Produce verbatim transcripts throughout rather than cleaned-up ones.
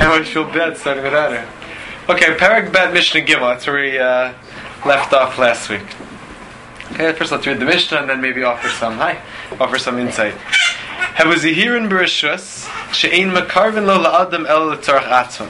I feel bad starting without her. Okay, Perek Bet Mishnah Gimel. That's where we uh, left off last week. Okay, first let's read the Mishnah and then maybe offer some hi, offer some insight. Have a zihirin b'rishus she'ein makarvin lo la'adam el l'tzarach atzon.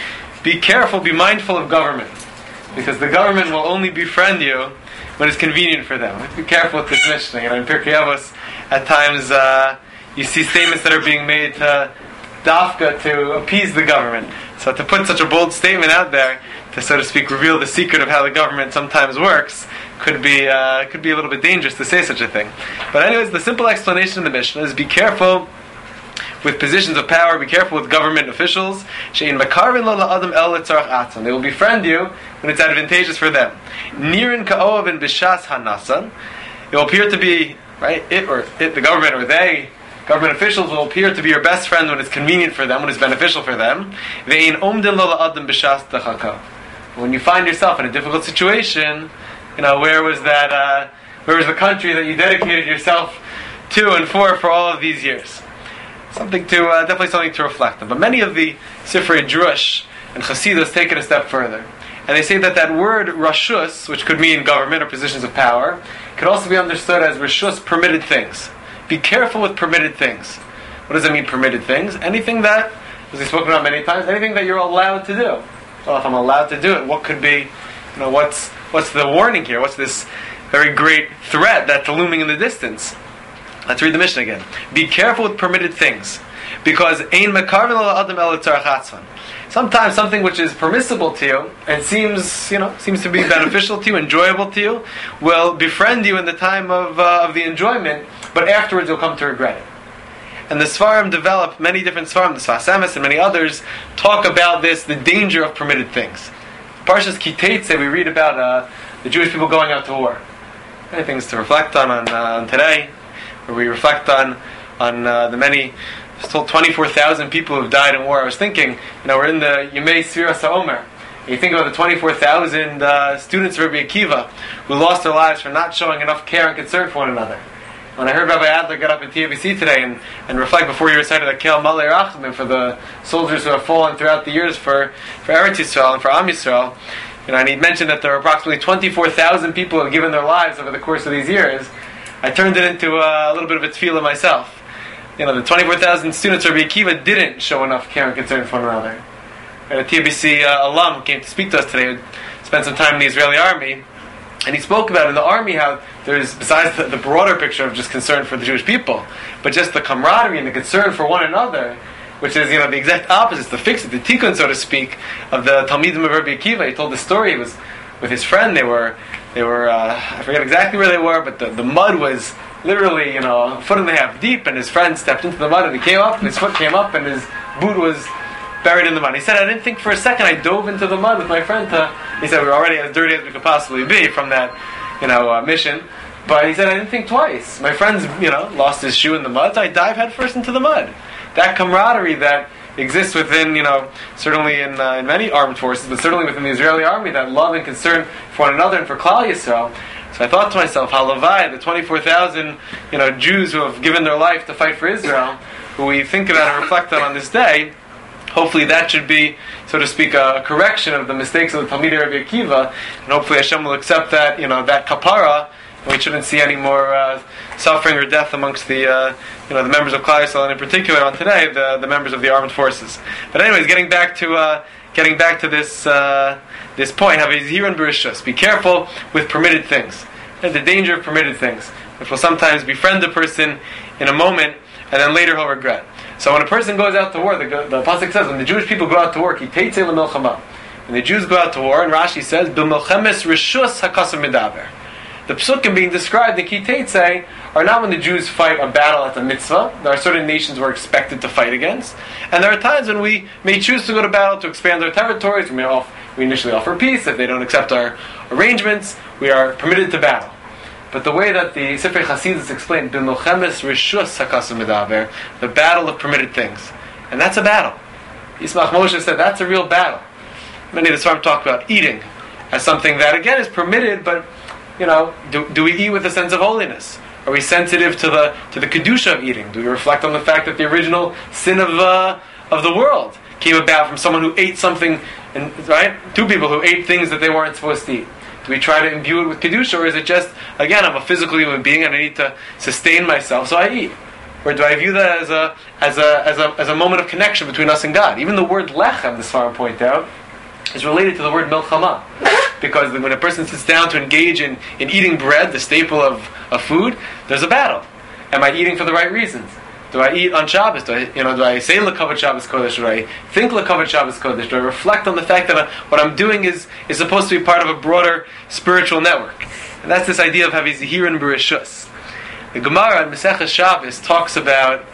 Be careful, be mindful of government, because the government will only befriend you when it's convenient for them. Be careful with this Mishnah. You know, in Pirkei Avos, at times uh, you see statements that are being made to dafka to appease the government. So to put such a bold statement out there, to so to speak reveal the secret of how the government sometimes works, could be uh, could be a little bit dangerous to say such a thing. But anyways, the simple explanation of the Mishnah is: be careful with positions of power, be careful with government officials. She'in makarvin lo la'adam el l'tzarach atzon. They will befriend you when it's advantageous for them. Nirin ka'oavin b'shas hanasan. It will appear to be, right, it or it, the government or they, government officials will appear to be your best friend when it's convenient for them, when it's beneficial for them. Ve'in omdin lo la'adam b'shas dachaka. When you find yourself in a difficult situation, you know, where was that, uh, where was the country that you dedicated yourself to and for for all of these years? Something to, uh, definitely something to reflect on. But many of the Sifrei Drush and Chassidus take it a step further. And they say that that word rashus, which could mean government or positions of power, could also be understood as rashus, permitted things. Be careful with permitted things. What does it mean, permitted things? Anything that, as we've spoken about many times, anything that you're allowed to do. Well, if I'm allowed to do it, what could be, you know, what's what's the warning here? What's this very great threat that's looming in the distance? Let's read the Mishnah again. Be careful with permitted things, because ein mekarvin lo la'adam el l'tzarach atzon. Sometimes something which is permissible to you and seems, you know, seems to be beneficial to you, enjoyable to you, will befriend you in the time of uh, of the enjoyment, but afterwards you'll come to regret it. And the Sfarim develop, many different Sfarim, the Sfas Emes and many others, talk about this, the danger of permitted things. Parshas Ki Teitzei, we read about uh, the Jewish people going out to war. Many things to reflect on on, uh, on today, where we reflect on on uh, the many, still twenty-four thousand people who have died in war. I was thinking, you know, we're in the Yemei Sfiras HaOmer. You think about the twenty-four thousand uh, students of Rabbi Akiva who lost their lives for not showing enough care and concern for one another. When I heard Rabbi Adler get up at T A B C today and, and reflect before he recited the Kel Malei Rachamim for the soldiers who have fallen throughout the years for, for Eretz Yisrael and for Am Yisrael, you know, and he mentioned that there are approximately twenty-four thousand people who have given their lives over the course of these years, I turned it into a, a little bit of a tefillah myself. You know, the twenty-four thousand students of Rabbi Akiva didn't show enough care and concern for one another. And a T A B C uh, alum who came to speak to us today, spent some time in the Israeli army, and he spoke about in the army how there's, besides the, the broader picture of just concern for the Jewish people, but just the camaraderie and the concern for one another, which is, you know, the exact opposite, the fix it, the tikkun, so to speak, of the Talmidim of Rabbi Akiva. He told the story. He was with his friend. They were, they were, uh, I forget exactly where they were, but the, the mud was literally, you know, a foot and a half deep, and his friend stepped into the mud, and he came up, and his foot came up, and his boot was buried in the mud. He said, I didn't think for a second. I dove into the mud with my friend to, he said, we were already as dirty as we could possibly be from that, you know, uh, mission. But he said, I didn't think twice. My friend's, you know, lost his shoe in the mud, so I dive headfirst into the mud. That camaraderie that exists within, you know, certainly in uh, in many armed forces, but certainly within the Israeli army, that love and concern for one another and for Klal Yisrael. So I thought to myself, Halavai, the twenty-four thousand, you know, Jews who have given their life to fight for Israel, who we think about and reflect on on this day, hopefully that should be, so to speak, a correction of the mistakes of the Talmidei Rabbi Akiva, and hopefully Hashem will accept that, you know, that kapara, and we shouldn't see any more uh, suffering or death amongst the, uh, you know, the members of Klal Yisrael, and in particular on today, the, the members of the armed forces. But anyways, getting back to uh, getting back to this uh, this point, have a zihirin b'rishus. Be careful with permitted things, and the danger of permitted things, which will sometimes befriend a person in a moment, and then later he'll regret. So when a person goes out to war, the, the pasuk says, when the Jewish people go out to war, ki teitzei l'milchama. When the Jews go out to war, and Rashi says, b'milchemes rishus hakasam medaber. The psukim being described in Ki Teitzei are not when the Jews fight a battle at the mitzvah. There are certain nations we're expected to fight against, and there are times when we may choose to go to battle to expand our territories. We may off, we initially offer peace. If they don't accept our arrangements, we are permitted to battle. But the way that the Sifrei Chasidus explained, b'milchemes rishus hakasam medaber, the battle of permitted things, and that's a battle. Yismach Moshe said that's a real battle. Many of the Sfarim talk about eating as something that again is permitted, but you know, do, do we eat with a sense of holiness? Are we sensitive to the to the kedusha of eating? Do we reflect on the fact that the original sin of uh, of the world came about from someone who ate something, and right? Two people who ate things that they weren't supposed to eat. Do we try to imbue it with Kedusha, or is it just, again, I'm a physical human being and I need to sustain myself, so I eat? Or do I view that as a as a as a as a moment of connection between us and God? Even the word lechem, the Sfarim point out, is related to the word milchama, because when a person sits down to engage in, in eating bread, the staple of, of food, there's a battle. Am I eating for the right reasons? Do I eat on Shabbos? Do I, you know, do I say L'Kavod Shabbos Kodesh? Do I think L'Kavod Shabbos Kodesh? Do I reflect on the fact that what I'm doing is, is supposed to be part of a broader spiritual network? And that's this idea of having Zehirin B'Rishus. The Gemara in Maseches Shabbos talks about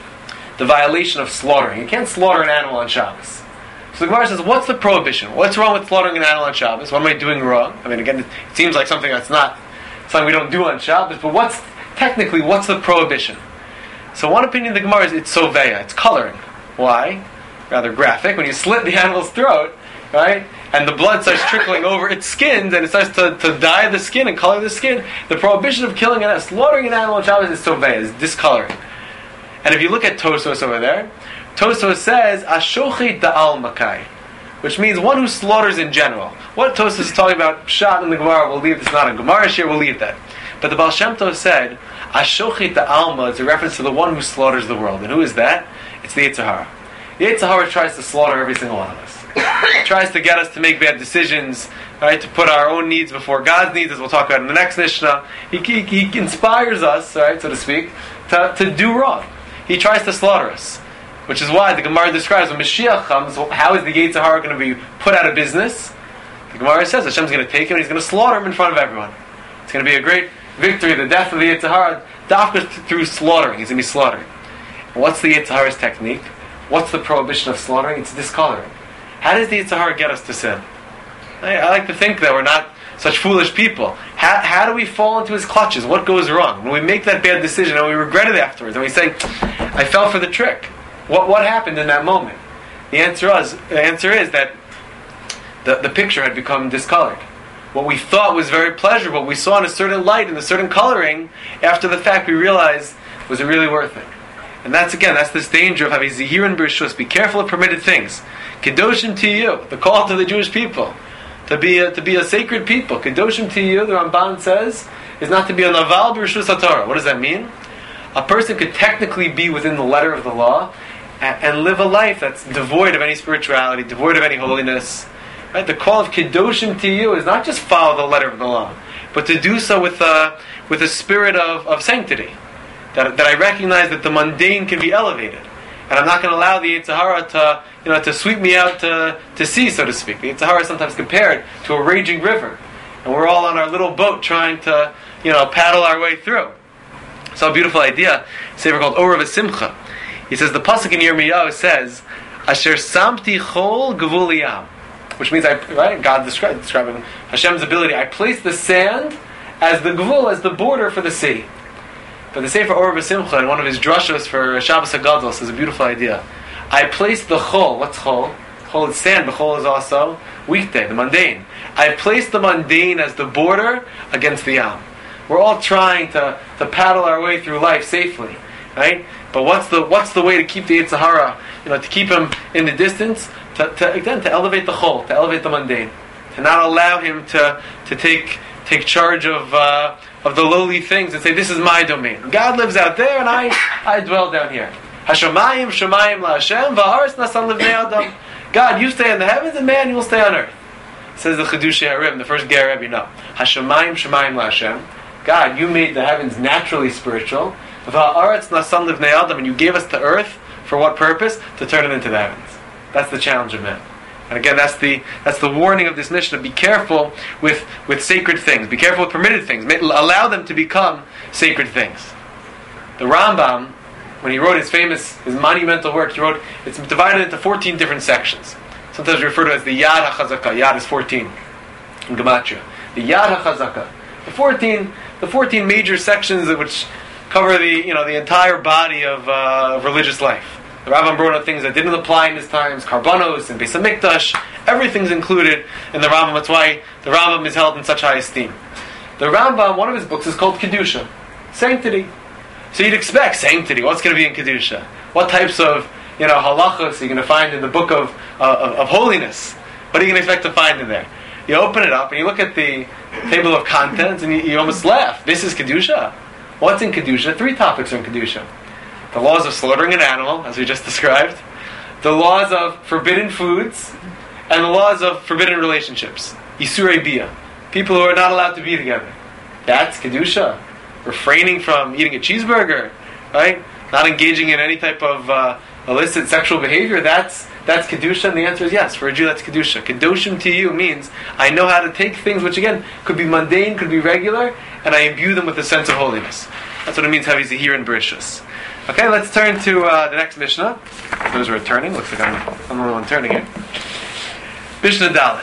the violation of slaughtering. You can't slaughter an animal on Shabbos. So the Gemara says, what's the prohibition? What's wrong with slaughtering an animal on Shabbos? What am I doing wrong? I mean, again, it seems like something that's not something we don't do on Shabbos, but what's technically, what's the prohibition? So one opinion of the Gemara is it's soveya, it's coloring. Why? Rather graphic. When you slit the animal's throat, right, and the blood starts trickling over its skin, and it starts to, to dye the skin and color the skin, the prohibition of killing and slaughtering an animal on Shabbos is soveya, is discoloring. And if you look at Tosos over there, Tosos says, Ashochi da'al makai, which means one who slaughters in general. What Tosos is talking about, Pshat in the Gemara, we'll leave, it's not a Gemara here, we'll leave that. But the Baal Shem Tov said, Ashochet Alma is a reference to the one who slaughters the world. And who is that? It's the Yetzer Hara. The Yetzer Hara tries to slaughter every single one of us. It tries to get us to make bad decisions, right? To put our own needs before God's needs, as we'll talk about in the next Mishnah. He, he, he inspires us, right, so to speak, to, to do wrong. He tries to slaughter us. Which is why the Gemara describes when Mashiach comes, how is the Yetzer Hara going to be put out of business? The Gemara says Hashem's going to take him and he's going to slaughter him in front of everyone. It's going to be a great victory, the death of the Yetzer Hara, dafka through slaughtering. He's going to be slaughtered. What's the Yetzer Hara's technique? What's the prohibition of slaughtering? It's discoloring. How does the Yetzer Hara get us to sin? I, I like to think that we're not such foolish people. How, how do we fall into his clutches? What goes wrong? When we make that bad decision and we regret it afterwards, and we say, I fell for the trick. What what happened in that moment? The answer is, the answer is that the, the picture had become discolored. What we thought was very pleasurable, we saw in a certain light and a certain coloring, after the fact we realized, was it really worth it? And that's, again, that's this danger of having Zehirin B'Rishus. Be careful of permitted things. Kedoshim to you, the call to the Jewish people, to be a, to be a sacred people. Kedoshim to you, the Ramban says, is not to be a Naval B'Rishus HaTorah. What does that mean? A person could technically be within the letter of the law and, and live a life that's devoid of any spirituality, devoid of any holiness. Right? The call of Kedoshim to you is not just follow the letter of the law, but to do so with a, with a spirit of, of sanctity. That, that I recognize that the mundane can be elevated. And I'm not going to allow the Yetzer Hara to, you know, to sweep me out to, to sea, so to speak. The Yetzer Hara is sometimes compared to a raging river. And we're all on our little boat trying to, you know, paddle our way through. So a beautiful idea. A sefer called Orah V'Simcha. He says, the Pasuk in Yirmiyahu says, Asher samti chol gevul yam. Which means, I, right, God descri- describing Hashem's ability. I place the sand as the gevul, as the border for the sea. But the Sefer Orah V'Simcha, in one of his drushos for Shabbos HaGadol, says a beautiful idea. I place the chol. What's chol? Chol is sand, but chol is also weekday, the mundane. I place the mundane as the border against the yam. We're all trying to, to paddle our way through life safely, right? But what's the what's the way to keep the Yetzer Hara, you know, to keep him in the distance? To, to again, to elevate the chol, to elevate the mundane, to not allow him to to take take charge of uh, of the lowly things and say, this is my domain. God lives out there and I I dwell down here. Hashemayim shemayim laHashem va'aretz nasan livnei adam. God, you stay in the heavens and man, you will stay on earth. Says the Chidushei HaRim, the first Ger Rebbe, no. Hashemayim shemayim laHashem. God, you made the heavens naturally spiritual. Va'aretz nasan livnei adam, and you gave us the earth for what purpose? To turn it into the heavens. That's the challenge of man. And again, that's the that's the warning of this Mishnah. Be careful with, with sacred things. Be careful with permitted things. Allow them to become sacred things. The Rambam, when he wrote his famous, his monumental work, he wrote, it's divided into fourteen different sections. Sometimes referred to as the Yad HaChazakah. Yad is fourteen in Gematria. The Yad HaChazakah. The fourteen, the fourteen major sections which cover the you know the entire body of, uh, of religious life. The Rambam brought up things that didn't apply in his times, Karbanos and Beis HaMikdash. Everything's included in the Rambam. That's why the Rambam is held in such high esteem. The Rambam, one of his books is called Kedusha, sanctity. So you'd expect sanctity. What's going to be in Kedusha? What types of you know, halachos you're going to find in the book of, uh, of of holiness. What are you going to expect to find in there? You open it up and you look at the table of contents and you, you almost laugh. This is Kedusha. What's in Kedusha? Three topics are in Kedusha. The laws of slaughtering an animal, as we just described. The laws of forbidden foods. And the laws of forbidden relationships. Isurei bia. People who are not allowed to be together. That's Kedusha. Refraining from eating a cheeseburger. Right? Not engaging in any type of uh, illicit sexual behavior. That's That's Kedusha, and the answer is yes. For a Jew, that's Kedusha. Kedoshim to you means I know how to take things which, again, could be mundane, could be regular, and I imbue them with a sense of holiness. That's what it means, having Zehir and Bereshus. Okay, let's turn to uh, the next Mishnah. Those are returning. Looks like I'm, I'm the only one turning it. Mishnah Dalet.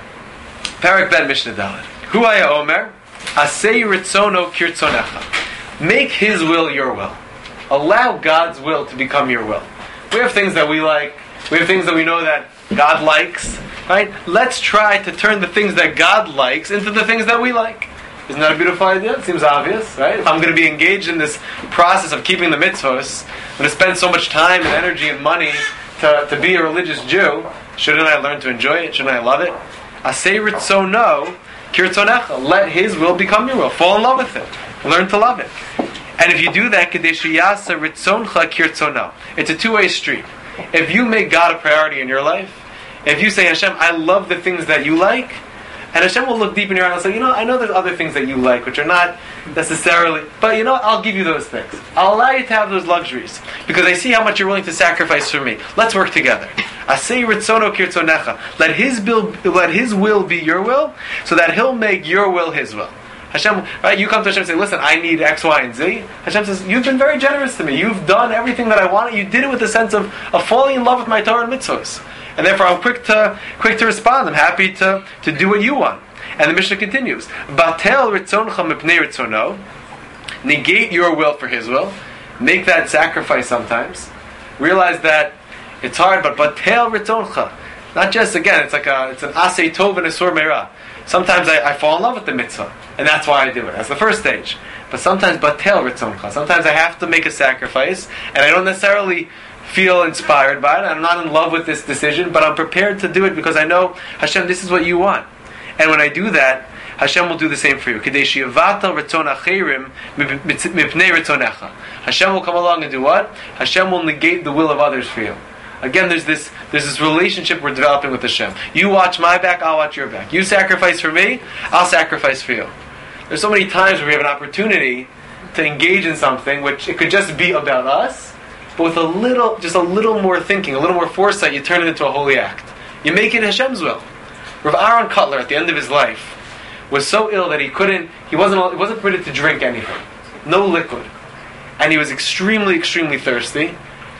Parak Ben Mishnah Dalet. Huaya Omer, Asei Ritzono Kirtzonecha. Make His will your will. Allow God's will to become your will. We have things that we like. We have things that we know that God likes, right? Let's try to turn the things that God likes into the things that we like. Isn't that a beautiful idea? It seems obvious, right? If I'm going to be engaged in this process of keeping the mitzvahs, I'm going to spend so much time and energy and money to, to be a religious Jew, shouldn't I learn to enjoy it? Shouldn't I love it? Asei ritzono kirtzonecha. Let His will become your will. Fall in love with it. Learn to love it. And if you do that, kedeshiyasa ritzoncha kirtzono. It's a two-way street. If you make God a priority in your life, if you say, Hashem, I love the things that you like, and Hashem will look deep in your eyes and say, you know, I know there's other things that you like, which are not necessarily, but you know what, I'll give you those things. I'll allow you to have those luxuries, because I see how much you're willing to sacrifice for me. Let's work together. Asei ritzono kirtzonecha. Let His will, let His will be your will, so that He'll make your will His will. Hashem, right? You come to Hashem and say, listen, I need X, Y, and Z. Hashem says, you've been very generous to me. You've done everything that I wanted. You did it with a sense of, of falling in love with my Torah and mitzvahs. And therefore I'm quick to quick to respond. I'm happy to, to do what you want. And the Mishnah continues. Batel ritzoncha mipnei ritzono. Negate your will for His will. Make that sacrifice sometimes. Realize that it's hard, but batel ritzoncha. Not just, again, it's like a, it's an asay tov and a sur meira. Sometimes I, I fall in love with the mitzvah, and that's why I do it. That's the first stage. But sometimes, batel ritzoncha. Sometimes I have to make a sacrifice, and I don't necessarily feel inspired by it. I'm not in love with this decision, but I'm prepared to do it because I know, Hashem, this is what you want. And when I do that, Hashem will do the same for you. Hashem will come along and do what? Hashem will negate the will of others for you. Again, there's this there's this relationship we're developing with Hashem. You watch my back, I'll watch your back. You sacrifice for me, I'll sacrifice for you. There's so many times where we have an opportunity to engage in something which it could just be about us, but with a little, just a little more thinking, a little more foresight, you turn it into a holy act. You make it Hashem's will. Rav Aaron Kotler, at the end of his life, was so ill that he couldn't, he wasn't, he wasn't permitted to drink anything, no liquid, and he was extremely, extremely thirsty,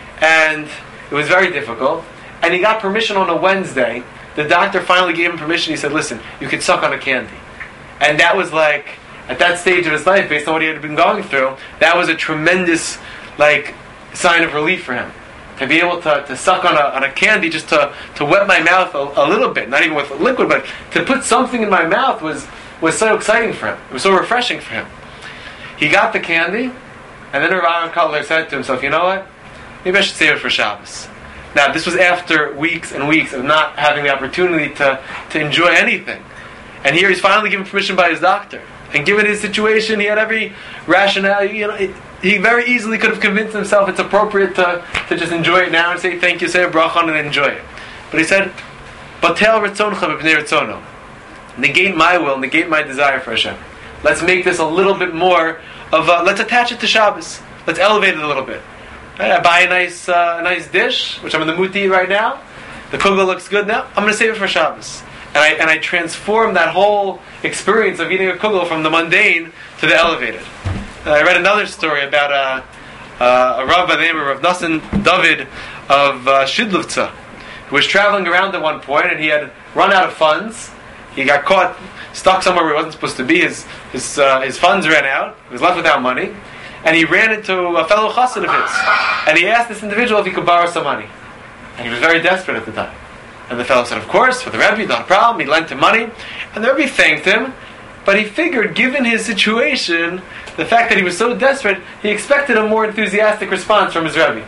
and it was very difficult. And he got permission on a Wednesday. The doctor finally gave him permission. He said, listen, you can suck on a candy. And that was like, at that stage of his life, based on what he had been going through, that was a tremendous like sign of relief for him. To be able to, to suck on a, on a candy, just to, to wet my mouth a, a little bit, not even with liquid, but to put something in my mouth was, was so exciting for him. It was so refreshing for him. He got the candy, and then Rav Aaron Kotler said to himself, you know what? Maybe I should save it for Shabbos. Now, this was after weeks and weeks of not having the opportunity to, to enjoy anything. And here he's finally given permission by his doctor. And given his situation, he had every rationale. You know, it, he very easily could have convinced himself it's appropriate to, to just enjoy it now and say thank you, say a bracha on it, and enjoy it. But he said, Batel ritzoncha b'pnei ritzono. Negate my will, negate my desire for Hashem. Let's make this a little bit more of a, let's attach it to Shabbos. Let's elevate it a little bit. I buy a nice, uh, a nice dish, which I'm in the mood to eat right now. The kugel looks good now. I'm going to save it for Shabbos, and I and I transform that whole experience of eating a kugel from the mundane to the elevated. Uh, I read another story about a, uh, a Rav by the name of Rav Nassim David of uh, Shidlovtza, who was traveling around at one point, and he had run out of funds. He got caught stuck somewhere where he wasn't supposed to be. His his uh, his funds ran out. He was left without money. And he ran into a fellow chassid of his. And he asked this individual if he could borrow some money. And he was very desperate at the time. And the fellow said, of course, for the Rebbe, not a problem. He lent him money. And the Rebbe thanked him. But he figured, given his situation, the fact that he was so desperate, he expected a more enthusiastic response from his Rebbe.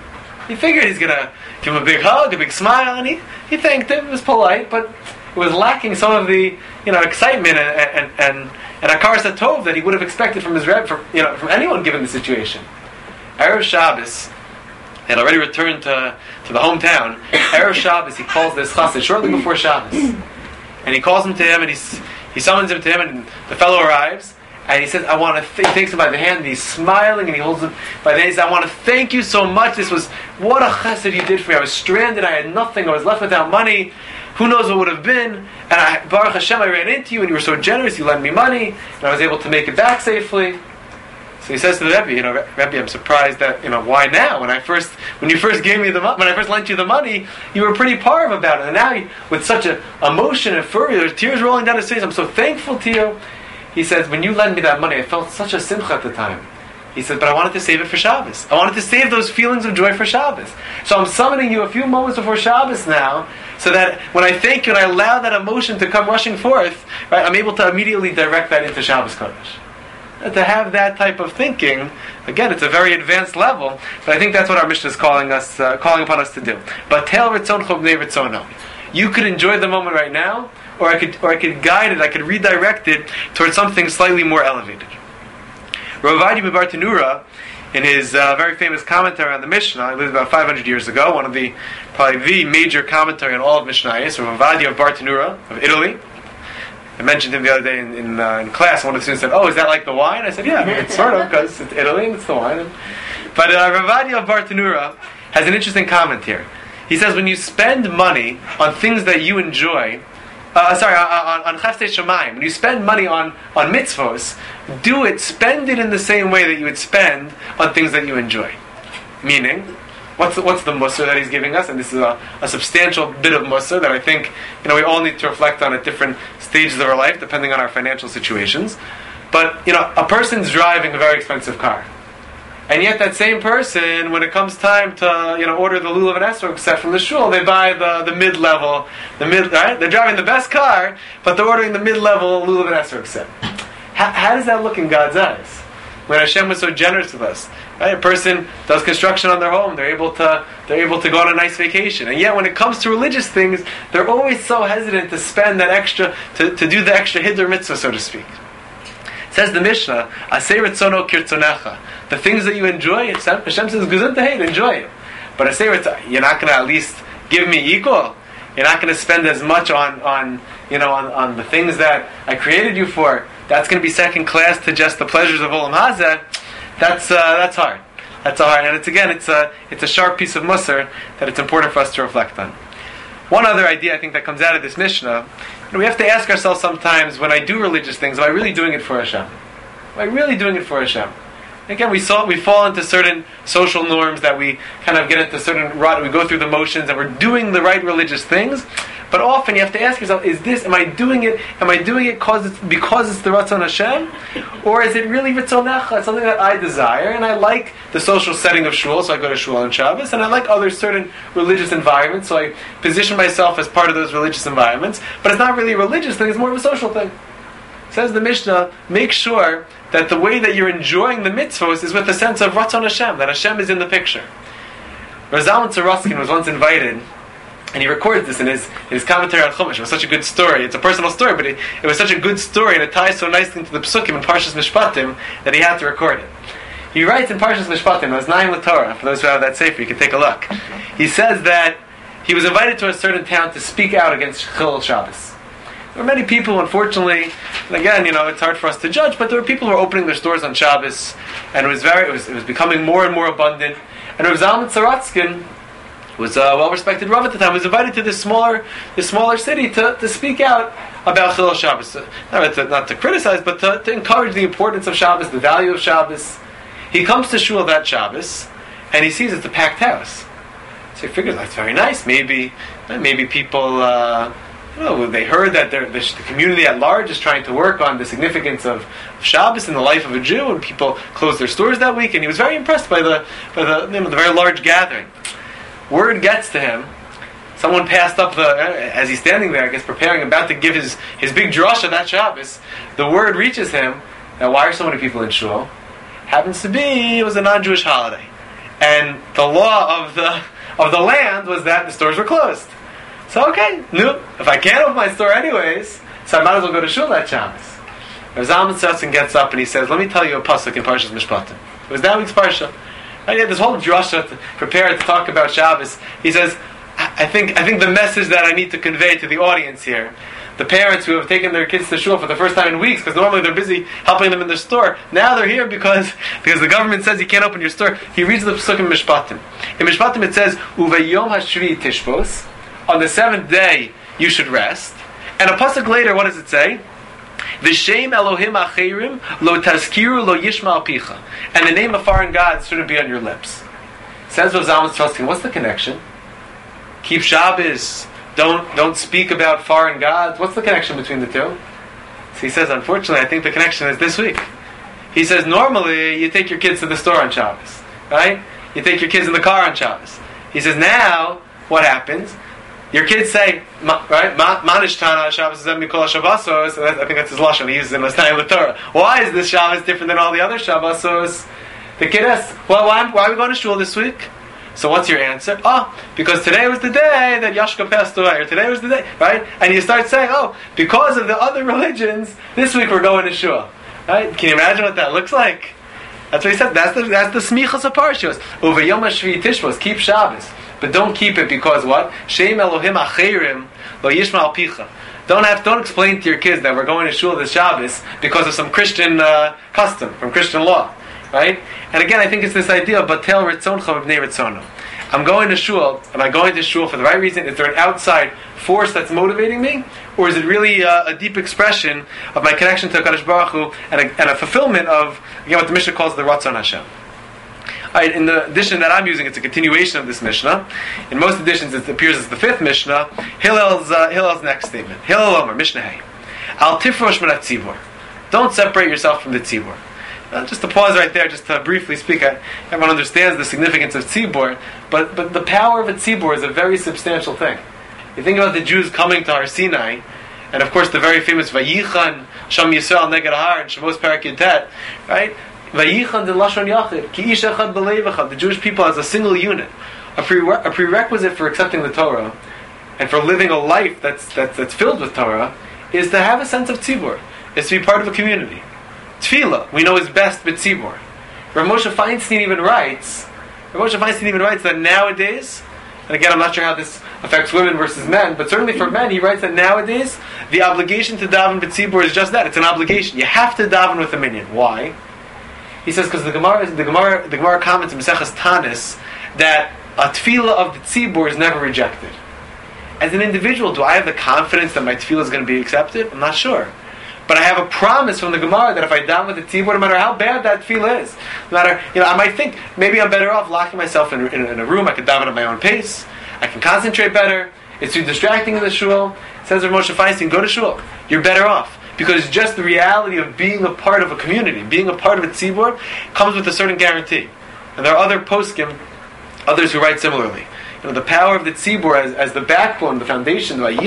He figured he's going to give him a big hug, a big smile, and he, he thanked him. It was polite, but it was lacking some of the, you know, excitement and and and, and hakaras hatov that he would have expected from his Rebbe, from, you know, from anyone given the situation. Erev Shabbos, they had already returned to, to the hometown. Erev Shabbos, he calls this chassid shortly before Shabbos, and he calls him to him, and he's, he summons him to him, and the fellow arrives. And he says, I want to th-, he takes him by the hand, and he's smiling, and he holds him by the hand. He says, I want to thank you so much. This was, what a chesed you did for me. I was stranded, I had nothing, I was left without money. Who knows what would have been? And I, Baruch Hashem, I ran into you, and you were so generous, you lent me money, and I was able to make it back safely. So he says to the Rebbe, you know, Rebbe, I'm surprised that, you know, why now? When I first, when you first gave me the money, when I first lent you the money, you were pretty parv about it. And now, you, with such a emotion and fury, there's tears rolling down his face, I'm so thankful to you. He says, when you lent me that money, I felt such a simcha at the time. He said, but I wanted to save it for Shabbos. I wanted to save those feelings of joy for Shabbos. So I'm summoning you a few moments before Shabbos now, so that when I thank you and I allow that emotion to come rushing forth, right, I'm able to immediately direct that into Shabbos Kodesh. And to have that type of thinking, again, it's a very advanced level, but I think that's what our Mishnah is calling us, uh, calling upon us to do. But tel ritzoncho b'nei ritzono. You could enjoy the moment right now, or I could, or I could guide it, I could redirect it towards something slightly more elevated. Rav Ovadia Bartenura, in his uh, very famous commentary on the Mishnah, he lived about five hundred years ago, one of the, probably the major commentary on all of Mishnayos, Rav Ovadia of Bartenura, of Italy. I mentioned him the other day in, in, uh, in class. One of the students said, oh, is that like the wine? I said, yeah, it's sort of, because it's Italy and it's the wine. But uh, Rav Ovadia of Bartenura has an interesting comment here. He says, when you spend money on things that you enjoy, Uh, sorry, on, on Chaftzei Shamayim, when you spend money on, on mitzvos, do it, spend it in the same way that you would spend on things that you enjoy. Meaning, what's the, what's the musar that he's giving us? And this is a, a substantial bit of musar that I think, you know, we all need to reflect on at different stages of our life, depending on our financial situations. But, you know, a person's driving a very expensive car. And yet that same person, when it comes time to, you know, order the lulav and esrog set from the shul, they buy the, the mid-level, the mid, right? They're driving the best car, but they're ordering the mid-level lulav and esrog set. How, how does that look in God's eyes? When Hashem was so generous with us, right? A person does construction on their home, they're able to, they're able to go on a nice vacation. And yet when it comes to religious things, they're always so hesitant to spend that extra, to, to do the extra hiddur mitzvah, so to speak. Says the Mishnah, Aseh ritzono kirtzonecha. The things that you enjoy, Hashem says, "Gesund hate, enjoy it." But I say, you're not going to at least give me equal. You're not going to spend as much on, on you know, on, on the things that I created you for. That's going to be second class to just the pleasures of Olam Hazeh. That's uh, that's hard. That's hard, and it's again, it's a it's a sharp piece of musar that it's important for us to reflect on. One other idea I think that comes out of this Mishnah, you know, we have to ask ourselves sometimes, when I do religious things, am I really doing it for Hashem? Am I really doing it for Hashem? Again, we saw we fall into certain social norms that we kind of get into certain rut. We go through the motions, and we're doing the right religious things. But often you have to ask yourself: Is this? Am I doing it? Am I doing it because it's because it's the Ratzon Hashem, or is it really Ritzonecha? It's something that I desire, and I like the social setting of shul, so I go to shul on Shabbos, and I like other certain religious environments, so I position myself as part of those religious environments. But it's not really a religious thing; it's more of a social thing. Says the Mishnah, make sure that the way that you're enjoying the mitzvahs is with a sense of Ratzon Hashem, that Hashem is in the picture. Rav Zalman Tzaroskin was once invited, and he records this in his, in his commentary on Chumash. It was such a good story. It's a personal story, but it, it was such a good story, and it ties so nicely into the Psukim in Parshas Mishpatim that he had to record it. He writes in Parshas Mishpatim, it's Naim LaTorah, for those who have that sefer, you can take a look. He says that he was invited to a certain town to speak out against Chilul Shabbos. There were many people, unfortunately, and again, you know, it's hard for us to judge, but there were people who were opening their stores on Shabbos, and it was very, it was, it was becoming more and more abundant. And Rav Zalman Tzaroskin was a well-respected Rav at the time, was invited to this smaller, this smaller city to, to speak out about Chilul Shabbos. Not to, not to criticize, but to, to encourage the importance of Shabbos, the value of Shabbos. He comes to shul that Shabbos, and he sees it's a packed house. So he figures, that's very nice. Maybe, maybe people. Uh, Oh, they heard that the, the community at large is trying to work on the significance of, of Shabbos in the life of a Jew, and people closed their stores that week, and he was very impressed by the by the, you know, the very large gathering. Word gets to him. Someone passed up the, as he's standing there, I guess preparing, about to give his, his big drasha that Shabbos. The word reaches him that why are so many people in shul? Happens to be it was a non-Jewish holiday. and the law of the of the land was that the stores were closed. So okay, no, if I can't open my store anyways, so I might as well go to shul that Shabbos. Rav Zalman Sasson gets up and he says, "Let me tell you a pasuk in Parshas Mishpatim." It was that week's parsha. I had this whole drasha to prepare to talk about Shabbos. He says, I think I think the message that I need to convey to the audience here, the parents who have taken their kids to shul for the first time in weeks, because normally they're busy helping them in their store, now they're here because because the government says you can't open your store. He reads the pasuk in Mishpatim. In Mishpatim it says, "Uvayom hashvi tishbos." On the seventh day you should rest. And a pasuk later, what does it say? V'shem Elohim acherim lo tazkiru lo yishma picha. And the name of foreign gods shouldn't be on your lips. Says Rav Zalman Sasson, what's the connection? Keep Shabbos. Don't don't speak about foreign gods. What's the connection between the two? So he says, unfortunately, I think the connection is this week. He says, normally you take your kids to the store on Shabbos, right? You take your kids in the car on Shabbos. He says, now what happens? Your kids say, right? Manishtana Shabbos zem mikol Shabbosos. I think that's his lashon. He uses it in the Torah. Why is this Shabbos different than all the other Shabbosos? The kid asks, well, why, why are we going to shul this week? So what's your answer? Oh, because today was the day that Yashka passed away, or today was the day, right? And you start saying, oh, because of the other religions, this week we're going to shul, right? Can you imagine what that looks like? That's what he said. That's the that's the smichas of parshas. Over Yom HaShvi Tishbos, keep Shabbos. But don't keep it because what? Shem Elohim acherim lo yishma picha. Don't have don't explain to your kids that we're going to shul this Shabbos because of some Christian uh, custom from Christian law, right? And again, I think it's this idea of batel ritzoncha v'bnei ritzono. I'm going to shul. Am I going to shul for the right reason? Is there an outside force that's motivating me, or is it really uh, a deep expression of my connection to Hakadosh Baruch Hu and a, and a fulfillment of again what the Mishnah calls the Ratzon Hashem? Right, in the edition that I'm using, it's a continuation of this Mishnah. In most editions, it appears as the fifth Mishnah. Hillel's, uh, Hillel's next statement. Hillel Omer, Mishnah Hey. Al tifrosh min hatzibur. Don't separate yourself from the tzibur. Uh, just to pause right there, just to briefly speak, I, everyone understands the significance of tzibur, but, but the power of a tzibur is a very substantial thing. You think about the Jews coming to Har Sinai, and of course the very famous Vayichan, Sham Yisrael Neged Har, and Shemos Perek Yudtet, right? Vayichan de Lashon Yachid, Ki Ish Echad B'Leiv Echad, the Jewish people as a single unit. A, prere- a prerequisite for accepting the Torah, and for living a life that's, that's, that's filled with Torah, is to have a sense of tzibur, is to be part of a community. Tefillah, we know is best with tzibur. Rav Moshe Feinstein even writes, Rav Moshe Feinstein even writes that nowadays, and again I'm not sure how this affects women versus men, but certainly for men, he writes that nowadays, the obligation to daven with tzibur is just that, it's an obligation. You have to daven with a minyan. Why? He says because the Gemara, the Gemara, the Gemara comments in Maseches Tanis that a tefillah of the tzibur is never rejected. As an individual, do I have the confidence that my tefillah is going to be accepted? I'm not sure. But I have a promise from the Gemara that if I daven with the tzibur, no matter how bad that tefillah is, no matter, you know, I might think maybe I'm better off locking myself in, in, in a room. I can daven at my own pace. I can concentrate better. It's too distracting in the shul. Says Rav Moshe Feinstein, go to shul. You're better off. Because just the reality of being a part of a community, being a part of a tzibur, comes with a certain guarantee. And there are other poskim, others who write similarly. You know, the power of the tzibur as, as the backbone, the foundation, the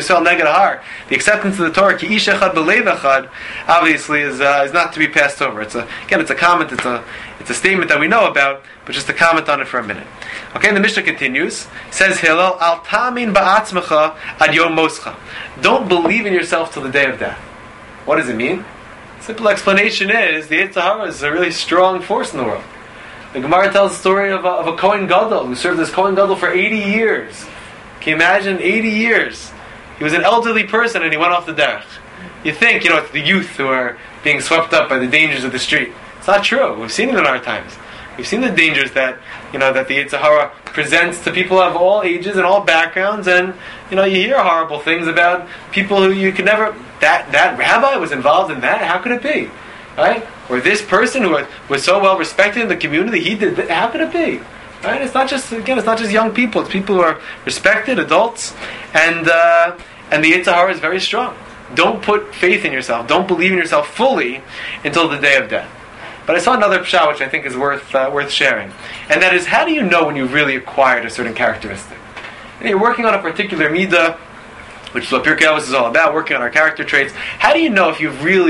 acceptance of the Torah, ki ish echad b'leiv echad, obviously is uh, is not to be passed over. It's a again, it's a comment, it's a it's a statement that we know about, but just to comment on it for a minute. Okay, and the Mishnah continues. Says Hillel, al tamin ba'atzmecha ad yom moscha. Don't believe in yourself till the day of death. What does it mean? Simple explanation is the Yetzer Hara is a really strong force in the world. The Gemara tells the story of a, of a Kohen Gadol who served as Kohen Gadol for eighty years. Can you imagine? eighty years. He was an elderly person and he went off the derech. You think, you know, it's the youth who are being swept up by the dangers of the street. It's not true. We've seen it in our times. We've seen the dangers that, you know, that the Yetzer Hara presents to people of all ages and all backgrounds, and, you know, you hear horrible things about people who you could never, that, that rabbi was involved in that, how could it be? Right? Or this person who was so well respected in the community, he did that, how could it be? Right? It's not just, again, it's not just young people, it's people who are respected, adults, and, uh, and the Yetzer Hara is very strong. Don't put faith in yourself, don't believe in yourself fully until the day of death. But I saw another pshat which I think is worth uh, worth sharing, and that is, how do you know when you've really acquired a certain characteristic? And you're working on a particular midah, which is what Pirkei Avos is all about, working on our character traits. How do you know if you've really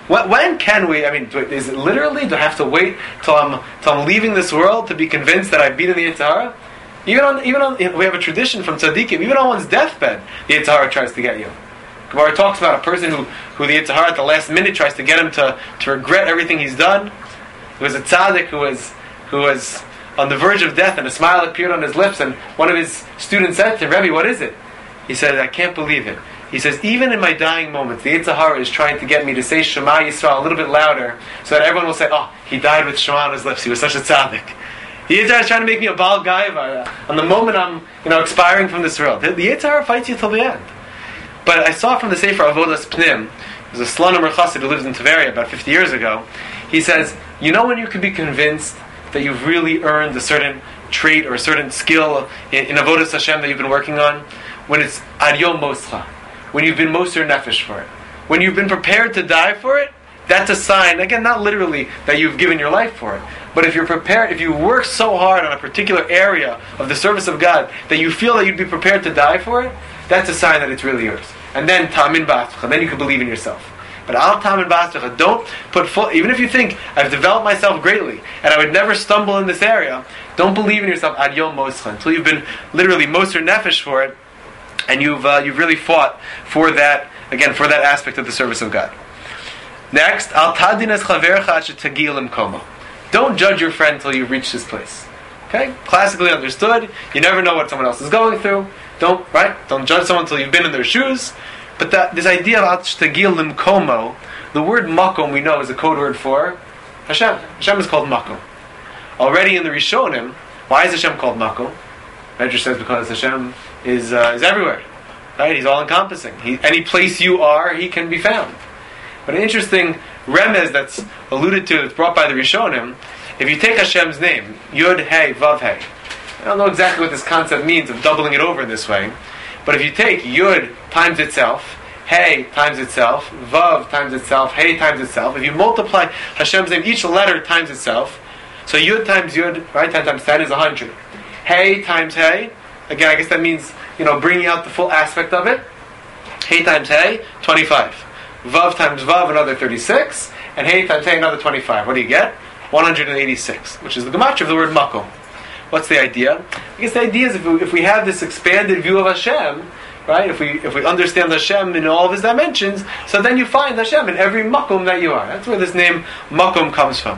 When, when can we? I mean, do, is it literally? Do I have to wait till I'm till I'm leaving this world to be convinced that I've beaten the Yetzer Hara? Even on even on we have a tradition from tzaddikim. Even on one's deathbed, the Yetzer Hara tries to get you. Gemara talks about a person who who the Yetzer Hara at the last minute tries to get him to, to regret everything he's done. There was a tzaddik who was who was on the verge of death, and a smile appeared on his lips, and one of his students said to him, Rebbe, what is it? He said, I can't believe it. He says, even in my dying moments, the Yetzer Hara is trying to get me to say Shema Yisrael a little bit louder, so that everyone will say, oh, he died with Shema on his lips, he was such a tzaddik. The Yetzer Hara is trying to make me a Baal Gaiva on the moment I'm you know, expiring from this world. The Yetzer Hara fights you till the end. But I saw from the Sefer Avodas Pnim, there's a Slonim Chassid who lives in Tveria about fifty years ago, he says, you know when you can be convinced that you've really earned a certain trait or a certain skill in, in Avodas Hashem that you've been working on? When it's Ad Yom Moscha. When you've been Moser Nefesh for it. When you've been prepared to die for it, that's a sign, again, not literally that you've given your life for it, but if you're prepared, if you work so hard on a particular area of the service of God that you feel that you'd be prepared to die for it, that's a sign that it's really yours. And then Tamin Ba'atzmacha, then you can believe in yourself. But Al Tamin Ba'atzmacha, don't put full, even if you think, I've developed myself greatly, and I would never stumble in this area, don't believe in yourself Ad Yom Moscha, until you've been literally Moser Nefesh for it, and you've uh, you've really fought for that, again, for that aspect of the service of God. Next, Al Tadinas Chavercha Asher Tagil Imkomo. Don't judge your friend until you've reached his place. Okay? Classically understood, you never know what someone else is going through. Don't, right? Don't judge someone until you've been in their shoes. But that this idea of Asher Tagil Imkomo, the word Makom we know is a code word for Hashem. Hashem is called Makom. Already in the Rishonim, why is Hashem called Makom? Medrash says because Hashem is uh, is everywhere, right? He's all encompassing. He, any place you are, He can be found. But an interesting remez that's alluded to, that's brought by the Rishonim, if you take Hashem's name, Yud Hey Vav Hey, I don't know exactly what this concept means of doubling it over in this way, but if you take Yud times itself, Hey times itself, Vav times itself, Hey times itself, if you multiply Hashem's name, each letter times itself, so Yud times Yud, right, ten times ten is one hundred. Hey times Hey, again, I guess that means, you know, bringing out the full aspect of it. Hey times Hey, twenty-five. Vav times Vav, another thirty-six. And Hey times Hey, another twenty-five. What do you get? one hundred eighty-six, which is the gematria of the word Makom. What's the idea? I guess the idea is if we, if we have this expanded view of Hashem, right, if we if we understand Hashem in all of His dimensions, so then you find Hashem in every Makom that you are. That's where this name Makom comes from.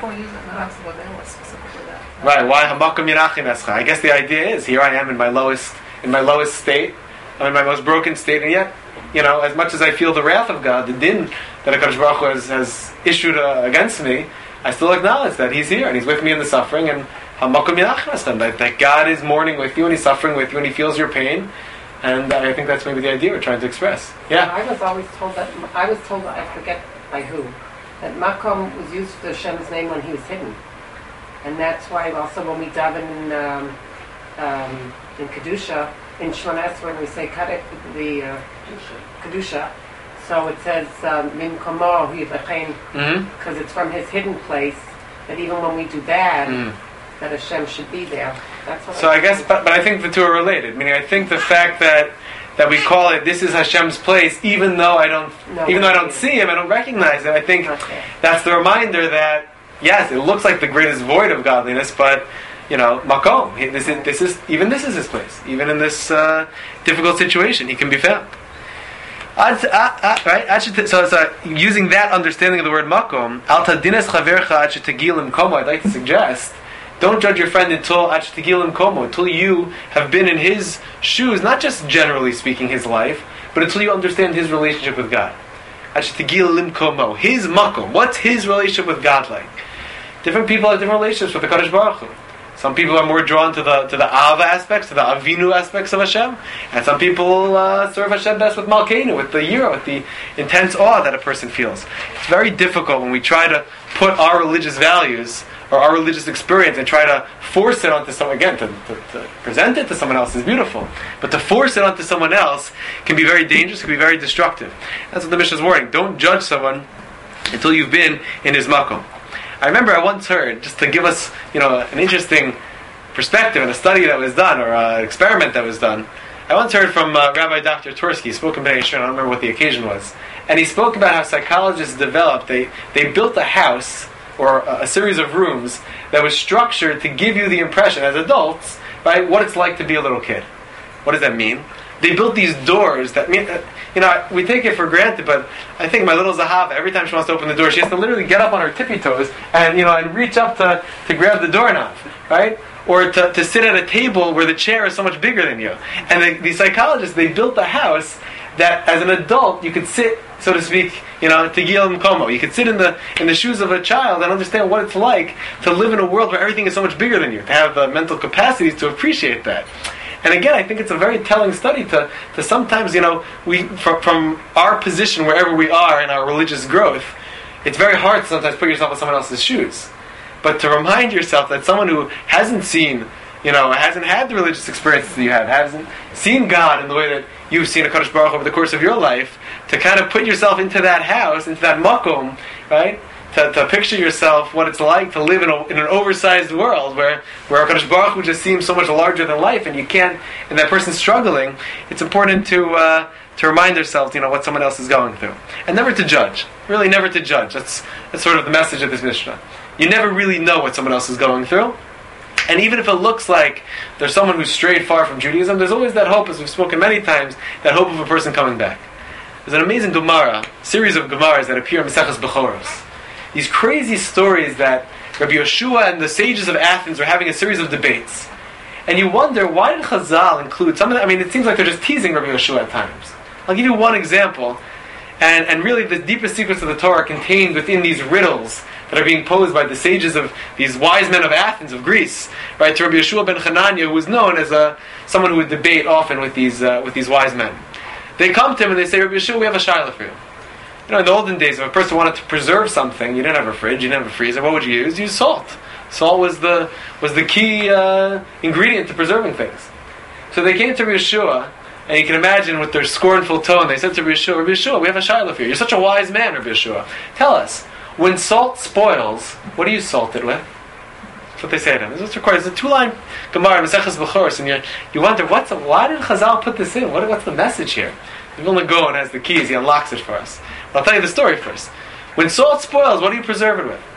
Right, why Hamakom Yirachim Escha? I guess the idea is, here I am in my lowest in my lowest state, I'm in my most broken state, and yet, you know, as much as I feel the wrath of God, the din that HaKadosh Baruch Hu has, has issued uh, against me, I still acknowledge that He's here, and He's with me in the suffering, and Hamakom Yirachim Escha, that, that God is mourning with you, and He's suffering with you, and He feels your pain, and I think that's maybe the idea we're trying to express. Yeah? I was always told that, I was told, I forget by who, that Makom was used for Hashem's name when He was hidden. And that's why also when we daven in um, um, in Kedusha, in Shemona Esrei, when we say Kadek, the uh, Kedusha, so it says Min Komo Yivachem, because it's from His hidden place. That even when we do that, mm. that Hashem should be there. That's what so I, I guess, but, but I think the two are related. Meaning, I think the fact that that we call it this is Hashem's place, even though I don't, no, even though I don't see Him, I don't recognize Him. I think okay. That's the reminder that. Yes, it looks like the greatest void of godliness, but you know, Makom. This is, this is even this is His place. Even in this uh, difficult situation, He can be found. Right? So, so using that understanding of the word Makom, Al Tadines Chavercha Asher Tagil Imkomo. I'd like to suggest, don't judge your friend until Asher Tagil Imkomo, until you have been in his shoes, not just generally speaking his life, but until you understand his relationship with God. Asher Tagil Imkomo, his Makom. What's his relationship with God like? Different people have different relationships with the Kadosh Baruch Hu. Some people are more drawn to the to the Av aspects, to the Avinu aspects of Hashem, and some people uh, serve Hashem best with Malkeinu, with the Yira, with the intense awe that a person feels. It's very difficult when we try to put our religious values or our religious experience and try to force it onto someone. Again, to, to, to present it to someone else is beautiful, but to force it onto someone else can be very dangerous, can be very destructive. That's what the Mishnah is warning. Don't judge someone until you've been in his makom. I remember I once heard, just to give us, you know, an interesting perspective in a study that was done, or an experiment that was done, I once heard from uh, Rabbi Doctor Tursky, he spoke in Bnei Yisrael, I don't remember what the occasion was, and he spoke about how psychologists developed, they, they built a house, or a, a series of rooms, that was structured to give you the impression, as adults, right, what it's like to be a little kid. What does that mean? They built these doors that mean, uh, you know, we take it for granted, but I think my little Zahava, every time she wants to open the door, she has to literally get up on her tippy toes and, you know, and reach up to, to grab the doorknob, right? Or to, to sit at a table where the chair is so much bigger than you. And the, the psychologists, they built a house that, as an adult, you could sit, so to speak, you know, Tegil Mkomo. You could sit in the in the shoes of a child and understand what it's like to live in a world where everything is so much bigger than you, to have the mental capacities to appreciate that. And again, I think it's a very telling study to, to sometimes, you know, we from, from our position, wherever we are in our religious growth, it's very hard to sometimes put yourself in someone else's shoes. But to remind yourself that someone who hasn't seen, you know, hasn't had the religious experiences that you have, hasn't seen God in the way that you've seen a Kadosh Baruch Hu over the course of your life, to kind of put yourself into that house, into that makom, right? To, to picture yourself what it's like to live in, a, in an oversized world where where Kadosh Baruch Hu just seems so much larger than life, and you can't, and that person's struggling. It's important to uh, to remind ourselves, you know, what someone else is going through, and never to judge. Really, never to judge. That's that's sort of the message of this Mishnah. You never really know what someone else is going through. And even if it looks like there's someone who's strayed far from Judaism, there's always that hope, as we've spoken many times, that hope of a person coming back. There's an amazing Gemara, series of Gemaras that appear in Maseches Bechoros. These crazy stories that Rabbi Yeshua and the sages of Athens are having a series of debates. And you wonder, why did Chazal include some of them? I mean, it seems like they're just teasing Rabbi Yeshua at times. I'll give you one example. And, and really the deepest secrets of the Torah are contained within these riddles that are being posed by the sages of these wise men of Athens, of Greece, right? To Rabbi Yeshua ben Chananya, who was known as a, someone who would debate often with these uh, with these wise men. They come to him and they say, Rabbi Yeshua, we have a shaila for you. You know, in the olden days, if a person wanted to preserve something, you didn't have a fridge, you didn't have a freezer, what would you use? Use salt. Salt was the was the key uh, ingredient to preserving things. So they came to Rabbi Yeshua, and you can imagine with their scornful tone, they said to Rabbi Yeshua, Rabbi Yeshua, we have a shaila for you. You're such a wise man, Rabbi Yeshua. Tell us, when salt spoils, what do you salt it with? That's what they say to him. This requires a two-line Gemara, Maseches Bechoros, and you you wonder, what's a, why did Chazal put this in? What, what's the message here? The Vilna Gaon has the keys, he unlocks it for us. But I'll tell you the story first. When salt spoils, what do you preserve it with?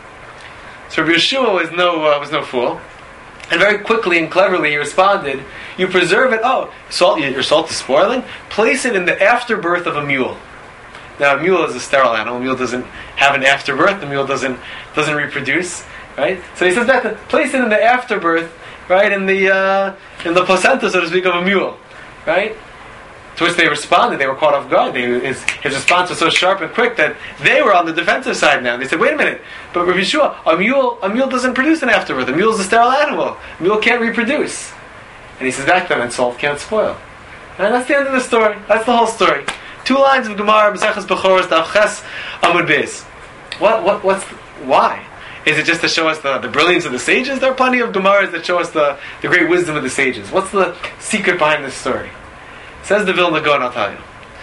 So Rabbi Yeshua was no, uh, was no fool. And very quickly and cleverly he responded, you preserve it, oh, salt, your salt is spoiling? Place it in the afterbirth of a mule. Now, a mule is a sterile animal. A mule doesn't have an afterbirth. The mule doesn't doesn't reproduce, right? So he says that to place it in the afterbirth, right, in the uh, in the placenta, so to speak, of a mule, right? To which they responded. They were caught off guard. They, his, his response was so sharp and quick that they were on the defensive side now. They said, "Wait a minute, but Rabbi Yeshua, a mule a mule doesn't produce an afterbirth. A mule is a sterile animal. A mule can't reproduce." And he says back to them, "And salt can't spoil." And that's the end of the story. That's the whole story. Two lines of Gemara, Maseches Bechoros, Daf Ches Amud Beis. What? What? What's? Why? Is it just to show us the, the brilliance of the sages? There are plenty of Gemaras that show us the, the great wisdom of the sages. What's the secret behind this story? Says the Vilna Gaon, I'll tell you.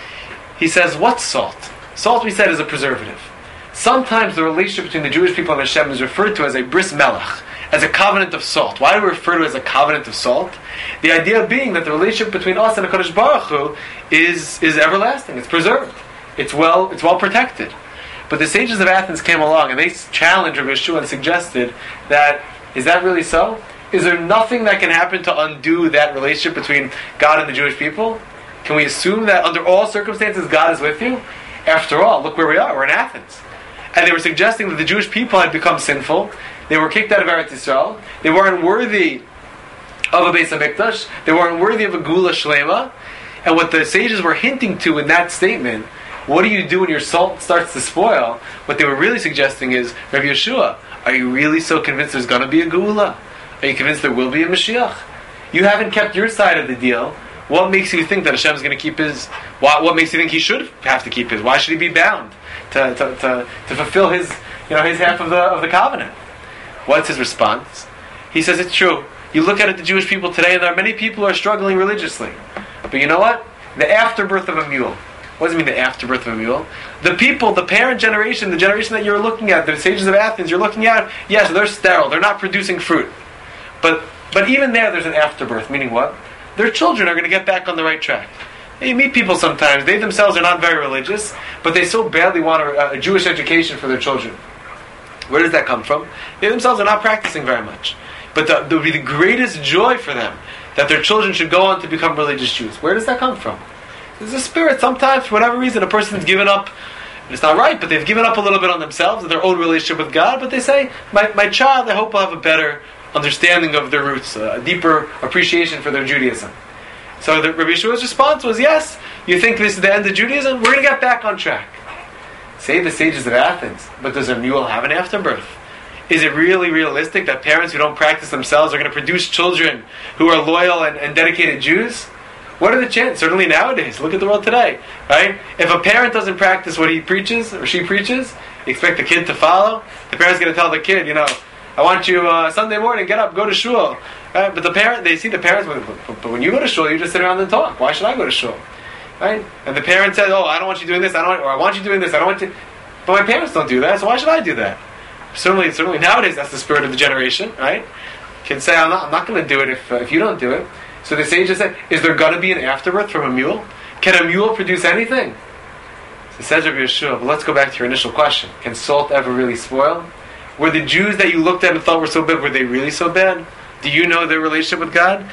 He says, what's salt? Salt, we said, is a preservative. Sometimes the relationship between the Jewish people and Hashem is referred to as a bris melech, as a covenant of salt. Why do we refer to it as a covenant of salt? The idea being that the relationship between us and HaKadosh Baruch Hu is, is everlasting. It's preserved. It's well, it's well protected. But the sages of Athens came along and they challenged Rabbi Yeshua and suggested that, is that really so? Is there nothing that can happen to undo that relationship between God and the Jewish people? Can we assume that under all circumstances God is with you? After all, look where we are. We're in Athens. And they were suggesting that the Jewish people had become sinful. They were kicked out of Eretz Yisrael. They weren't worthy of a Beis HaMikdash. They weren't worthy of a Gula Shlema. And what the sages were hinting to in that statement, what do you do when your salt starts to spoil? What they were really suggesting is, Rabbi Yeshua, are you really so convinced there's going to be a Gula? Are you convinced there will be a Mashiach? You haven't kept your side of the deal. What makes you think that Hashem is going to keep his... What, what makes you think he should have to keep his? Why should he be bound to, to, to, to fulfill his, you know, his half of the of the covenant? What's his response? He says it's true. You look at it, the Jewish people today, and there are many people who are struggling religiously. But you know what? The afterbirth of a mule. What does it mean, the afterbirth of a mule? The people, the parent generation, the generation that you're looking at, the sages of Athens, you're looking at, yes, they're sterile. They're not producing fruit. But but even there, there's an afterbirth. Meaning what? their children are going to get back on the right track. You meet people sometimes, they themselves are not very religious, but they so badly want a, a Jewish education for their children. Where does that come from? They themselves are not practicing very much. But the, there would be the greatest joy for them that their children should go on to become religious Jews. Where does that come from? There's a spirit. Sometimes, for whatever reason, a person's given up. It's not right, but they've given up a little bit on themselves and their own relationship with God. But they say, my, my child, I hope will have a better understanding of their roots, a deeper appreciation for their Judaism. So the, Rabbi Yeshua's response was, yes, you think this is the end of Judaism? We're going to get back on track. Say the sages of Athens, but does a mule have an afterbirth? Is it really realistic that parents who don't practice themselves are going to produce children who are loyal and, and dedicated Jews? What are the chances? Certainly nowadays. Look at the world today. Right? If a parent doesn't practice what he preaches or she preaches, you expect the kid to follow? The parent's going to tell the kid, you know, I want you uh, Sunday morning, get up, go to shul. Right? But the parent, they see the parents, but when you go to shul, you just sit around and talk. Why should I go to shul? Right? And the parent says, oh, I don't want you doing this, I don't, or I want you doing this, I don't want you. But my parents don't do that, so why should I do that? Certainly, certainly nowadays, that's the spirit of the generation, right? Kids say, I'm not, I'm not going to do it if uh, if you don't do it. So the sages said, is there going to be an afterbirth from a mule? Can a mule produce anything? So it says Rabbi Yeshua, but let's go back to your initial question. Can salt ever really spoil? Were the Jews that you looked at and thought were so bad, were they really so bad? Do you know their relationship with God?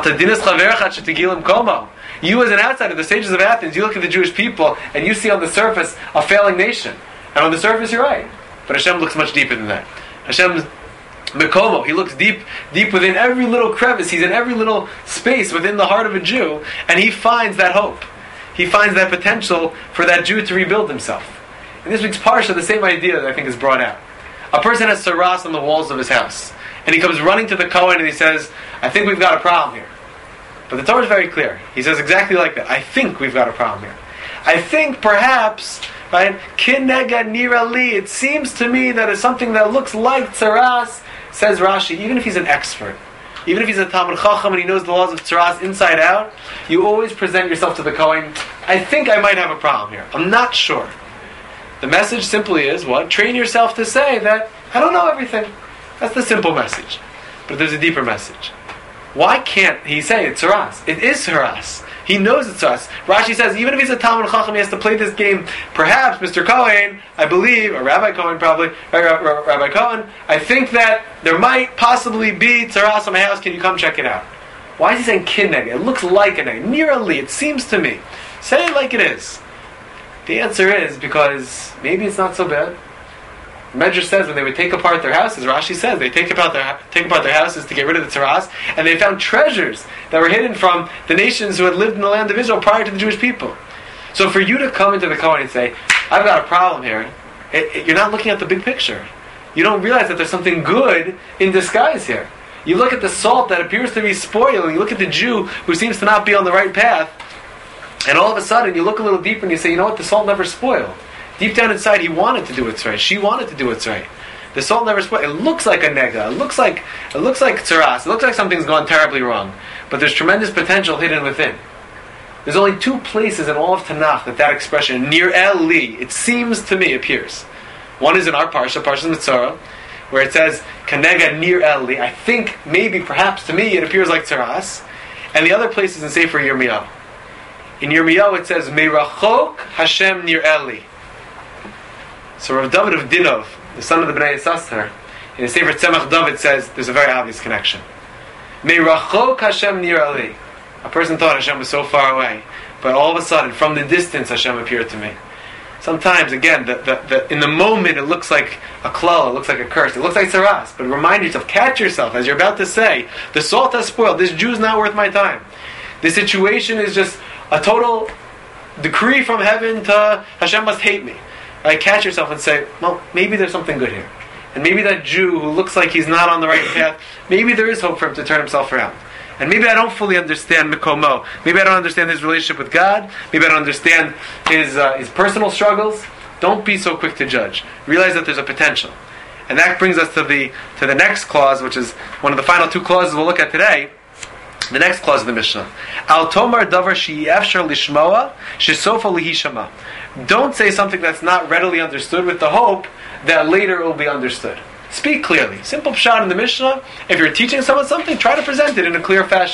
You as an outsider, the sages of Athens, you look at the Jewish people and you see on the surface a failing nation. And on the surface you're right. But Hashem looks much deeper than that. Hashem's Mekomo, He looks deep deep within every little crevice, He's in every little space within the heart of a Jew, and He finds that hope. He finds that potential for that Jew to rebuild himself. In this week's Parsha, the same idea that I think is brought out. A person has saras on the walls of his house, and he comes running to the Kohen and he says, I think we've got a problem here. But the Torah is very clear. He says exactly like that. I think we've got a problem here. I think perhaps, right, kinega nira li, it seems to me that it's something that looks like tzaras, says Rashi, even if he's an expert, even if he's a Talmud Chacham and he knows the laws of tzaras inside out, you always present yourself to the Kohen, I think I might have a problem here. I'm not sure. The message simply is, what? Train yourself to say that, I don't know everything. That's the simple message. But there's a deeper message. Why can't he say it's tzaras? It is tzaras. He knows it's us. Rashi says, even if he's a Talmud Chacham, he has to play this game. Perhaps, Mister Cohen, I believe, or Rabbi Cohen probably, or Rabbi Cohen, I think that there might possibly be tzaras on my house. Can you come check it out? Why is he saying kinneg? It looks like a neg. Nearly, it seems to me. Say it like it is. The answer is because maybe it's not so bad. Medrash says when they would take apart their houses, Rashi says they take apart their take apart their houses to get rid of the tzaras, and they found treasures that were hidden from the nations who had lived in the land of Israel prior to the Jewish people. So for you to come into the Kohen and say, I've got a problem here, it, it, you're not looking at the big picture. You don't realize that there's something good in disguise here. You look at the salt that appears to be spoiling, you look at the Jew who seems to not be on the right path, and all of a sudden you look a little deeper and you say, you know what, the salt never spoiled. Deep down inside, he wanted to do what's right. She wanted to do what's right. The salt never spoiled. It looks like a nega. It looks like it looks like tzaras. It looks like something's gone terribly wrong. But there's tremendous potential hidden within. There's only two places in all of Tanakh that that expression, nir el li, it seems to me, appears. One is in our parsha, Parsha Mitzorah, where it says, kanega nir el li. I think, maybe, perhaps, to me, it appears like tzaras. And the other place is in Sefer Yirmiyahu. In Yirmiyahu it says, meirachok Hashem nir el li. So Rav David of Dinov, the son of the Bnei Yissaschar, in his Sefer Tzemach David says there's a very obvious connection. Meirachok Hashem nir ali. A person thought Hashem was so far away, but all of a sudden, from the distance, Hashem appeared to me. Sometimes, again, the, the, the, in the moment, it looks like a klal, it looks like a curse, it looks like tzaras. But remind yourself, catch yourself, as you're about to say, the salt has spoiled. This Jew's not worth my time. This situation is just a total decree from heaven to Hashem must hate me. Right, catch yourself and say, well, maybe there's something good here. And maybe that Jew who looks like he's not on the right path, maybe there is hope for him to turn himself around. And maybe I don't fully understand Mikomo. Maybe I don't understand his relationship with God. Maybe I don't understand his uh, his personal struggles. Don't be so quick to judge. Realize that there's a potential. And that brings us to the to the next clause, which is one of the final two clauses we'll look at today. The next clause of the Mishnah. Al tomar davar she'efshar lishmoa shesofa lihishama. Don't say something that's not readily understood with the hope that later it will be understood. Speak clearly. Simple pshat in the Mishnah. If you're teaching someone something, try to present it in a clear fashion.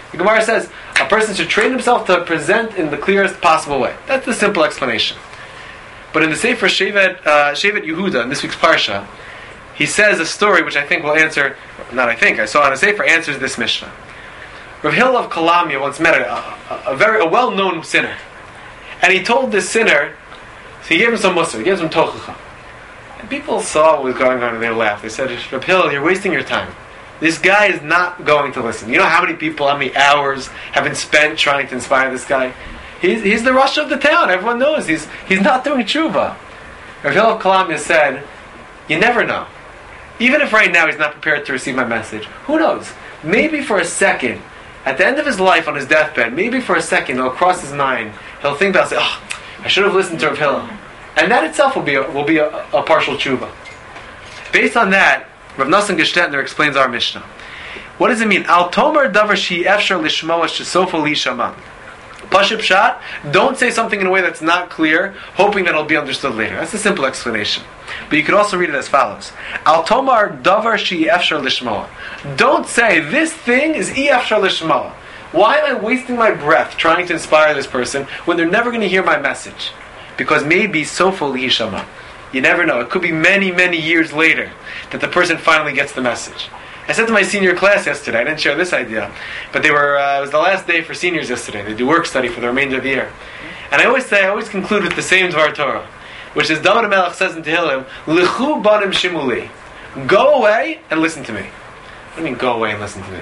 The Gemara says a person should train himself to present in the clearest possible way. That's the simple explanation. But in the Sefer Shevet, uh, Shevet Yehuda, in this week's Parsha, he says a story which I think will answer, not I think, I saw on a Sefer, answers this Mishnah. Rav Hillel of Kalamia once met a, a, a very a well-known sinner. And he told this sinner, so he gave him some mussar, he gave him some tochacha. And people saw what was going on and they laughed. They said, Rav Hillel, you're wasting your time. This guy is not going to listen. You know how many people, how many hours have been spent trying to inspire this guy? He's, he's the Rosh of the town. Everyone knows. He's he's not doing tshuva. Rav Hillel of Kalamia said, you never know. Even if right now he's not prepared to receive my message, who knows? Maybe for a second, at the end of his life on his deathbed, maybe for a second it'll cross his mind. He'll think about, say, oh, I should have listened to Rav Hillel. And that itself will be a, will be a, a partial tshuva. Based on that, Rav Nosson Gestetner explains our Mishnah. What does it mean? Al tomer davar shi efshar lishmoa shesofa li shama. Pashut pshat, don't say something in a way that's not clear, hoping that it'll be understood later. That's a simple explanation. But you could also read it as follows. Al tomar davar shi efshar lishmoa. Don't say, this thing is e efshar lishmoa. Why am I wasting my breath trying to inspire this person when they're never going to hear my message? Because maybe sofa li shama. You never know. It could be many, many years later that the person finally gets the message. I said to my senior class yesterday, I didn't share this idea, but they were, uh, it was the last day for seniors yesterday. They do work study for the remainder of the year. And I always say, I always conclude with the same Dvar Torah, which is David HaMelech says in Tehillim, Lichu banim shimuli. Go away and listen to me. What do you mean, go away and listen to me?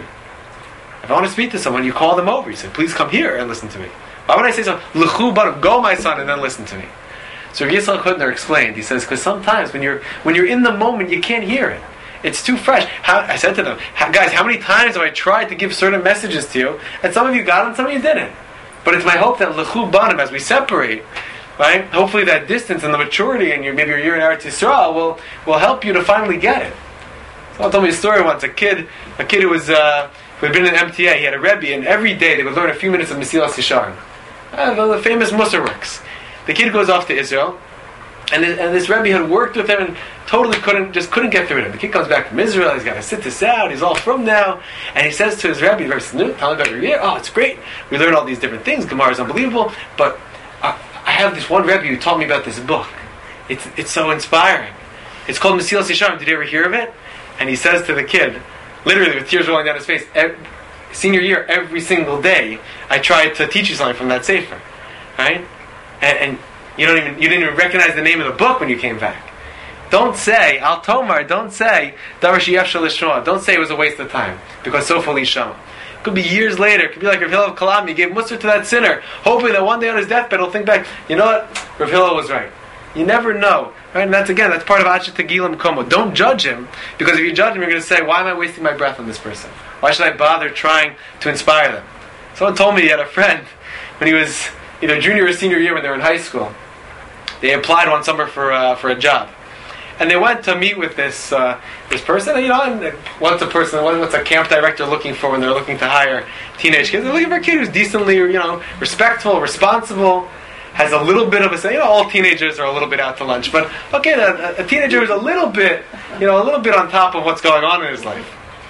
If I want to speak to someone, you call them over. You say, please come here and listen to me. Why would I say so? Lichu banim, go my son, and then listen to me. So Yisrael Hutner explained, he says, because sometimes when you're when you're in the moment, you can't hear it. It's too fresh. How, I said to them, guys, how many times have I tried to give certain messages to you, and some of you got them, some of you didn't. But it's my hope that Lechu Banim, as we separate, right, hopefully that distance and the maturity in your, maybe your year in Eretz Yisrael will, will help you to finally get it. Someone told me a story once, a kid, a kid who was, uh, who had been in M T A, he had a Rebbe, and every day they would learn a few minutes of Mesilas Yesharim. Uh, the famous Musar works. The kid goes off to Israel, and this, and this Rebbe had worked with him and totally couldn't, just couldn't get through it. The kid comes back from Israel, he's got to sit this out, he's all from now, and he says to his Rebbe, very snooty, tell him about your year, oh, it's great, we learn all these different things, Gemara is unbelievable, but I, I have this one Rebbe who taught me about this book. It's it's so inspiring. It's called Mesilas Yesharim. Did you ever hear of it? And he says to the kid, literally with tears rolling down his face, every, senior year, every single day, I tried to teach you something from that sefer, right? And, and you don't even you didn't even recognize the name of the book when you came back. Don't say Al Tomar. Don't say Davar Sheyef Shel Lishma. Don't say it was a waste of time because so fully shama. It could be years later. It could be like Rav Hillel of Kalam. He gave Musar to that sinner, hoping that one day on his deathbed he'll think back. You know what? Rav Hillel was right. You never know, right? And that's again that's part of Achet Tegilim Komo. Don't judge him because if you judge him, you're going to say, why am I wasting my breath on this person? Why should I bother trying to inspire them? Someone told me he had a friend when he was either junior or senior year when they were in high school. They applied one summer for uh, for a job, and they went to meet with this uh, this person. You know, and what's a person? What's a camp director looking for when they're looking to hire teenage kids? They're looking for a kid who's decently, you know, respectful, responsible, has a little bit of a say. You know, all teenagers are a little bit out to lunch, but okay, a, a teenager who's a little bit, you know, a little bit on top of what's going on in his life.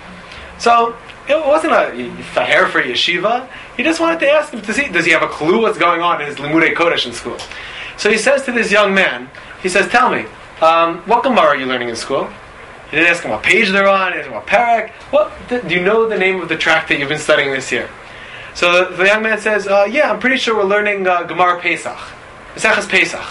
So it wasn't a faher for yeshiva. He just wanted to ask him to see, does he have a clue what's going on in his Limudei Kodesh in school? So he says to this young man, he says, tell me, um, what Gemara are you learning in school? He didn't ask him what page they're on, he didn't ask him what parak. What, do you know the name of the tract that you've been studying this year? So the, the young man says, uh, yeah, I'm pretty sure we're learning uh, Gemara Pesach. Mesechus Pesach.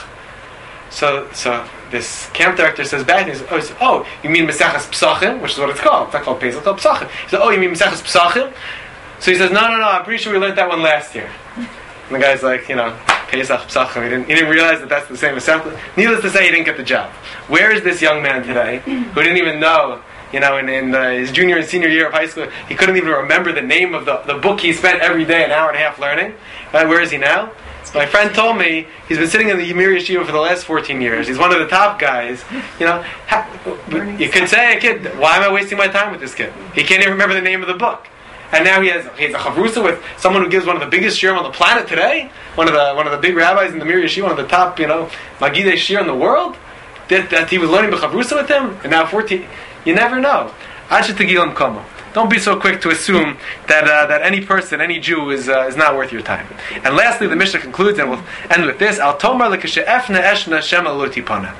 So so this camp director says back, he says, oh, he says, oh, you mean Mesechus Psachim, which is what it's called. It's not called Pesach, it's called Psachim. He says, oh, you mean Mesechus Psachim? So he says, no, no, no, I'm pretty sure we learned that one last year. And the guy's like, you know, Pesach Psachim. He didn't, he didn't realize that that's the same assembly. Needless to say, he didn't get the job. Where is this young man today who didn't even know, you know, in, in uh, his junior and senior year of high school, he couldn't even remember the name of the, the book he spent every day an hour and a half learning? Uh, where is he now? My friend told me he's been sitting in the Ymir Yeshiva for the last fourteen years. He's one of the top guys. You know, ha, you could say, a kid, why am I wasting my time with this kid? He can't even remember the name of the book. And now he has he has a chavrusa with someone who gives one of the biggest shirim on the planet today. One of the one of the big rabbis in the Mir Yeshiva, one of the top, you know, Magidei Shir in the world. That, that he was learning the chavrusa with him, and now fourteen. You never know. Achet Tegilim Komo. Don't be so quick to assume that uh, that any person, any Jew, is uh, is not worth your time. And lastly, the Mishnah concludes, and we'll end with this: Al tomar lekeshe'efna eshna shema lo tipana.